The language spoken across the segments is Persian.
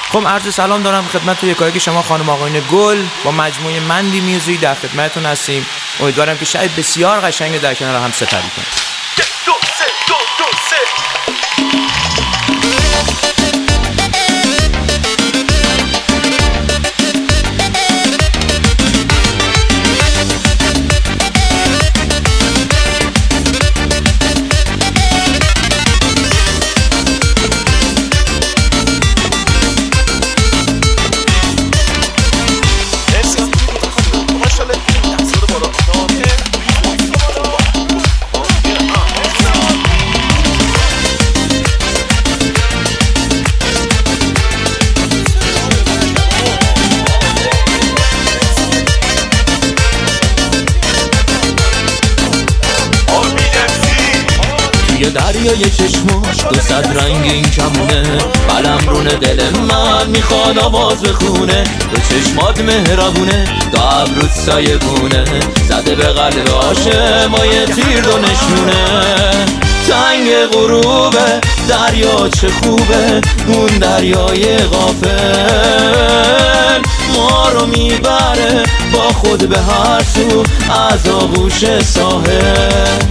خب عرض سلام دارم خدمت یکایک شما خانم آقایون گل. با مجموعه مندی میوزیک در خدمتتون هستیم. امیدوارم که شاید بسیار قشنگ در کنار هم سپری کنیم. یه دریای چشماش 200 رنگ این کمونه، قلمرون دل من میخواد آواز بخونه. به چشمات مهربونه، دو ابروت سایه گونه، زده به قلب عاشق ما یه تیر دو نشونه. تنگ غروبه دریا چه خوبه، اون دریای غافل ما رو میبره با خود به هر سو از آغوش ساحل.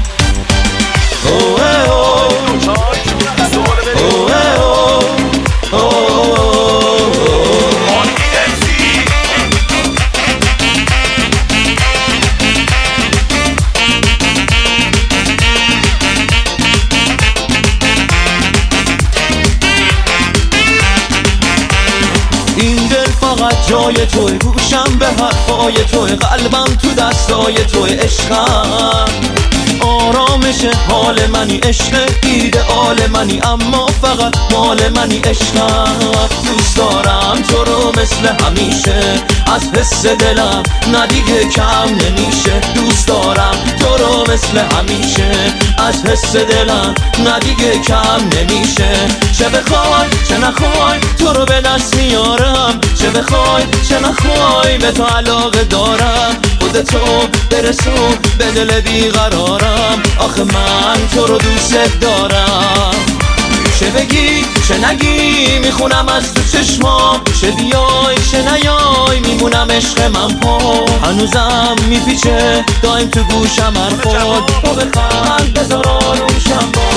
این دل فقط جای توی، گوشم به حرفای توی، قلبم تو دستای توی، عشقم آرامش حال منی، عشق ایدئال منی، اما فقط مال منی. عشقم دوست دارم تو رو مثل همیشه، از حس دلم نه دیگه کم نمیشه. دوست دارم تو رو مثل همیشه، از حس دلم نه دیگه کم نمیشه. چه بخوای چه نخوای تو رو به دست میارم، چه بخوای چه نخوای به تو علاقه دارم. خودتو برسون به دل بیقرارم، آخه من تو رو دوست دارم. چه بگی چه نگی میخونم از تو چشمام، چه بیای چه نیای میمونم عشق من پا. هنوزم میپیچه دایم تو گوشم حرفات، تو بخند بذار آروشم با.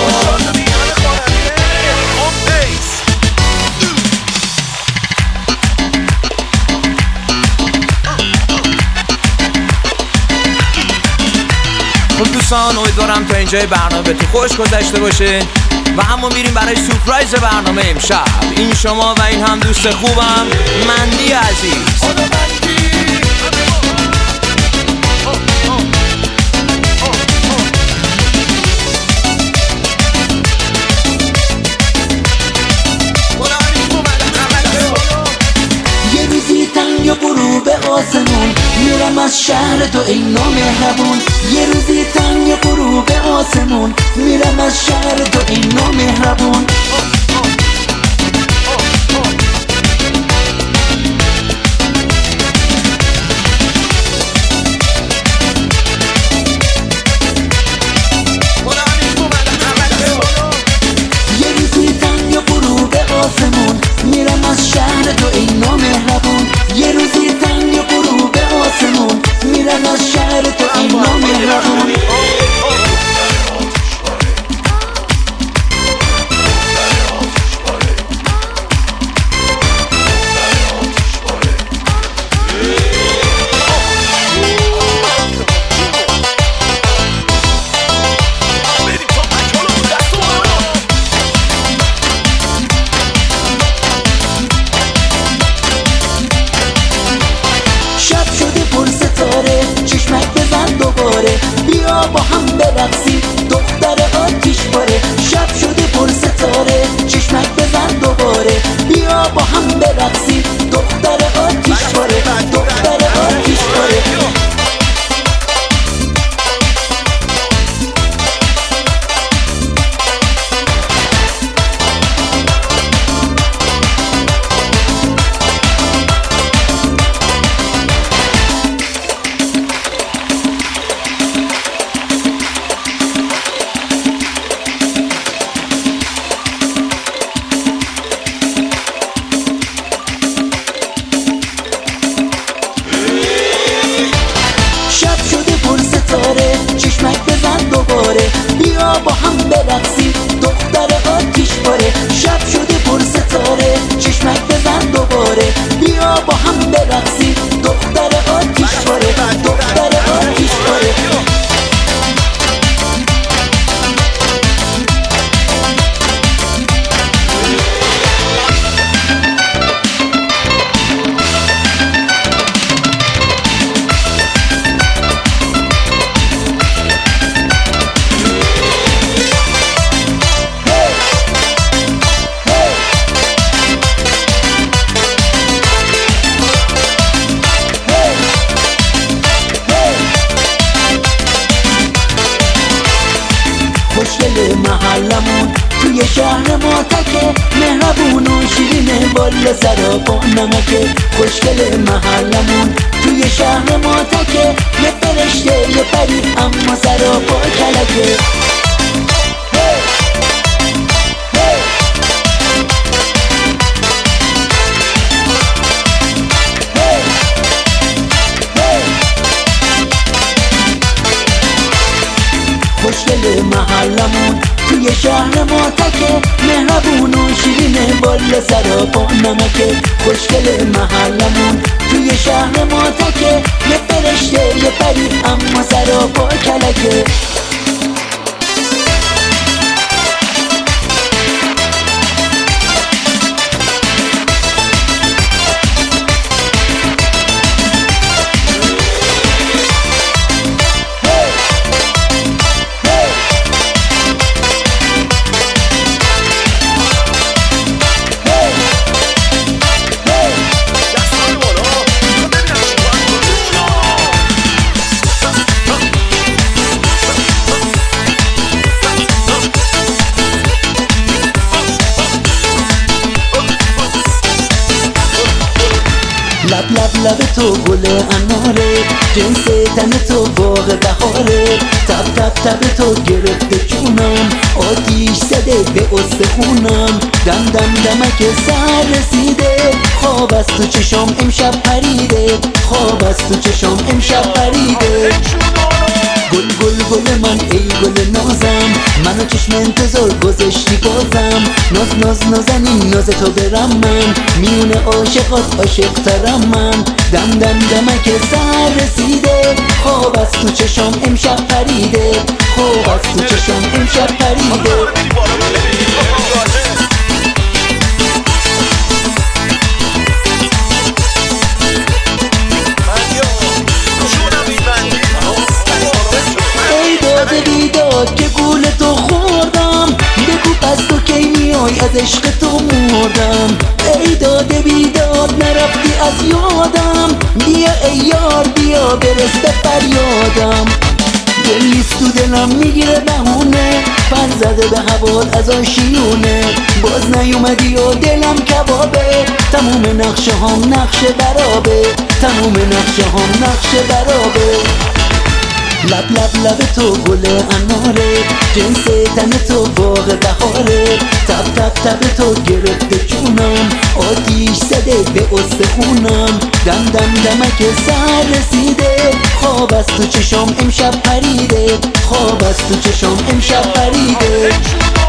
خب دوستان امیدوارم تا اینجای برنامه به تو خوش گذشته باشه و اما میریم برای سورپرایز برنامه امشب. این شما و این هم دوست خوبم مندی عزیز. یه روزی تنگ و غروب آسمون، میرم از شهر تو ای نامهربون. یه روزی تنگ و غروب آسمون، میرم از شهر تو ای نامهربون. یه روزی تنگ و غروب آسمون، میرم از شهر تو ای نامهربون. یه روزی تنگ و غروب آسمون، میرم از شهر تو ای نامهربون. برقصی دختر آتیش باره شب شده پر ستاره چشمک بزن دوباره بیا با هم برقصی دختر آتیش باره دختر آتیش باره خوشگل محلمون توی شهر ما تکه مهربون و شیرینه والا سرا با نمکه خوشگل محلمون توی شهر ما تکه یه فرشته یه پری اما سرا با کلکه خوشگل محلمون توی شهر ما تکه مهربون و شیرینه والا سرا با نمکه خوشگل محلمون توی شهر ما تکه یه فرشته یه پری اما سرا با کلکه لب تو گل اناره جنس تن تو باغ بهاره تب تب تب تو گرفته جونم آتیش زده به استخونم دم دم دمک سر رسیده خواب از تو چشام امشب پریده خواب از تو چشام امشب پریده گل گل گل من ای گل نازم منو چشم انتظار گذاشتی بازم ناز ناز نازنین ناز تو برم من میون عاشقات عاشق ترم من دم دم دمک سر رسیده خواب از تو چشام امشب پریده خواب از تو چشام امشب پریده بیداد که گول تو خوردم بگو پس تو کی میای از عشق تو مردم ای داده بیداد نرفتی از یادم بیا ای یار بیا برس به فریادم دلیست تو دلم میگیره بهونه پر زده به هوات از آشیونه باز نیومدی و دلم کبابه تموم نقشه هم نقشه برابه تموم نقشه هم نقشه برابه لب لب لب تو گل اناره جنس تن تو باغ بهاره تب تب تب تو گرفته جونم آتیش زده به استخونم دم دم دمک سر رسیده خواب از تو چشام امشب پریده خواب از تو چشام امشب پریده